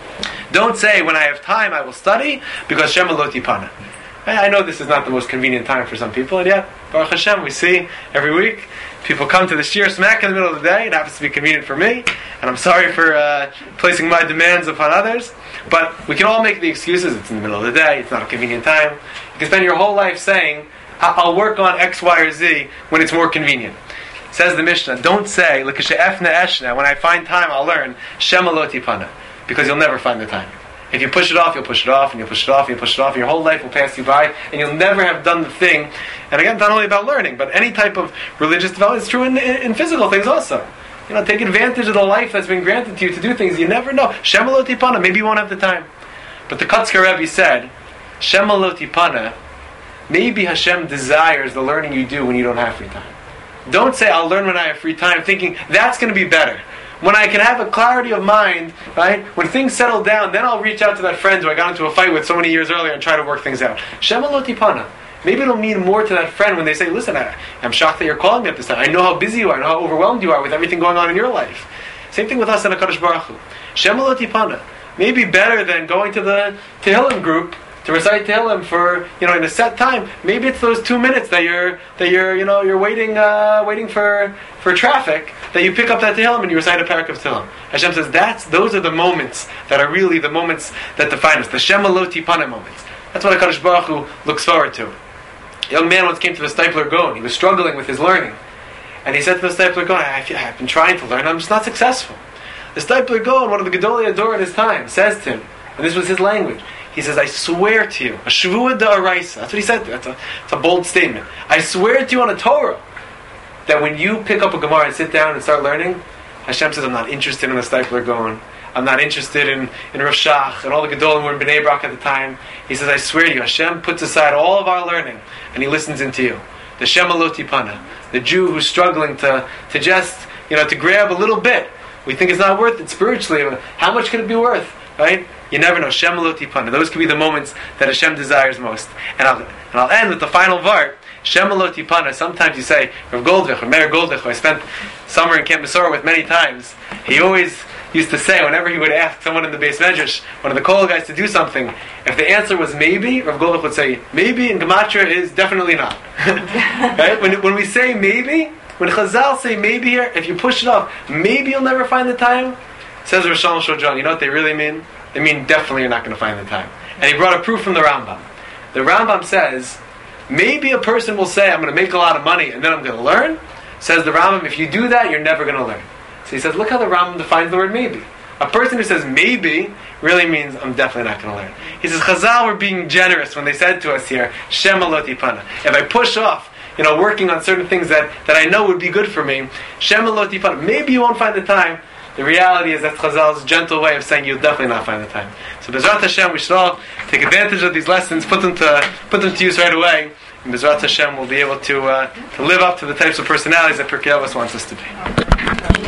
Don't say, when I have time, I will study, because shema lo tipana. I know this is not the most convenient time for some people, and yet, Baruch Hashem, we see every week people come to the shiur smack in the middle of the day. It happens to be convenient for me, and I'm sorry for uh, placing my demands upon others. But we can all make the excuses. It's in the middle of the day. It's not a convenient time. You can spend your whole life saying, I'll work on X, Y, or Z when it's more convenient. Says the Mishnah, don't say, L'kashe'efna eshna, when I find time, I'll learn, Shema lo tipana, because you'll never find the time. If you push it off, you'll push it off, and you'll push it off, and you'll push it off, and your whole life will pass you by, and you'll never have done the thing. And again, not only about learning, but any type of religious development. It's true in, in, in physical things also. You know, take advantage of the life that's been granted to you to do things. You never know. Shema lo tipana, maybe you won't have the time. But the Kotzker Rebbe said, Shema lo tipana, maybe Hashem desires the learning you do when you don't have free time. Don't say, I'll learn when I have free time, thinking, that's going to be better. When I can have a clarity of mind, right? When things settle down, then I'll reach out to that friend who I got into a fight with so many years earlier and try to work things out. Shema lo tipana. Maybe it'll mean more to that friend when they say, listen, I, I'm shocked that you're calling me at this time. I know how busy you are, I know how overwhelmed you are with everything going on in your life. Same thing with us and HaKadosh Baruch Hu. Shema lo tipana. Maybe better than going to the Tehillim group to recite Tehillim for, you know, in a set time. Maybe it's those two minutes that you're that you're you know you're waiting uh, waiting for for traffic, that you pick up that Tehillim and you recite a parak of Tehillim. Hashem says that's those are the moments that are really the moments that define us, the Shema lo tipana moments. That's what HaKadosh Baruch Hu looks forward to. A young man once came to the Steipler Gaon. He was struggling with his learning, and he said to the Steipler Gaon, I, I've been trying to learn, I'm just not successful. The Steipler Gaon, one of the Gedolei Ador in his time, says to him, and this was his language, he says, I swear to you, a shvua da'araisa, that's what he said to him, that's a, that's a bold statement. I swear to you on a Torah, that when you pick up a Gemara and sit down and start learning, Hashem says, I'm not interested in the Steipler Gaon, I'm not interested in, in Rav Shach, and all the Gedolim were in Bnei Brak at the time. He says, I swear to you, Hashem puts aside all of our learning, and He listens into you. The Shema lo tipana, the Jew who's struggling to, to just, you know, to grab a little bit. We think it's not worth it spiritually. How much could it be worth, right? You never know. Shema lo tipana. Those could be the moments that Hashem desires most. And I'll, and I'll end with the final vart. Shema lo tipana. Sometimes you say, Rav Goldvich, or Meir Goldvich, who I spent summer in Camp Mesorah with many times, he always used to say, whenever he would ask someone in the Beis Medrash, one of the Kol guys, to do something, if the answer was maybe, Rav Goldvich would say, maybe in Gematria is definitely not. Right? When, when we say maybe, when Chazal say maybe here, if you push it off, maybe you'll never find the time, says Rosh Hashanah, you know what they really mean? They mean definitely you're not going to find the time. And he brought a proof from the Rambam. The Rambam says, maybe a person will say, I'm going to make a lot of money and then I'm going to learn. Says the Rambam, if you do that, you're never going to learn. So he says, look how the Rambam defines the word maybe. A person who says maybe really means I'm definitely not going to learn. He says, Chazal were being generous when they said to us here, Shema lo tipana. If I push off, you know, working on certain things that, that I know would be good for me, Shema lo tipana. Maybe you won't find the time. The reality is that's Chazal's gentle way of saying you'll definitely not find the time. So Bezrat Hashem, we should all take advantage of these lessons, put them to put them to use right away, and Bezrat Hashem will be able to uh, to live up to the types of personalities that Pirkei Avos wants us to be.